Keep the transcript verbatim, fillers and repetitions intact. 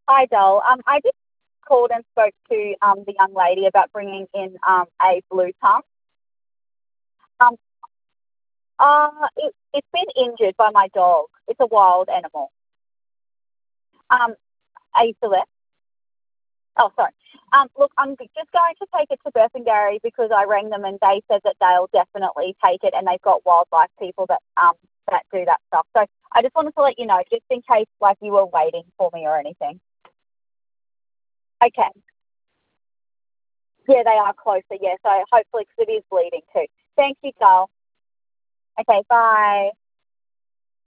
Hi, Joel. Um, I just called and spoke to um the young lady about bringing in um a blue tongue. Um, uh, it, it's been injured by my dog. It's a wild animal. Um, are you still there? Oh, sorry. Um, look, I'm just going to take it to Burpengary because I rang them and they said that they'll definitely take it and they've got wildlife people that um that do that stuff. So I just wanted to let you know, just in case like you were waiting for me or anything. Okay. Yeah, they are closer. Yeah, so hopefully because it is bleeding too. Thank you, Joel. Okay, bye.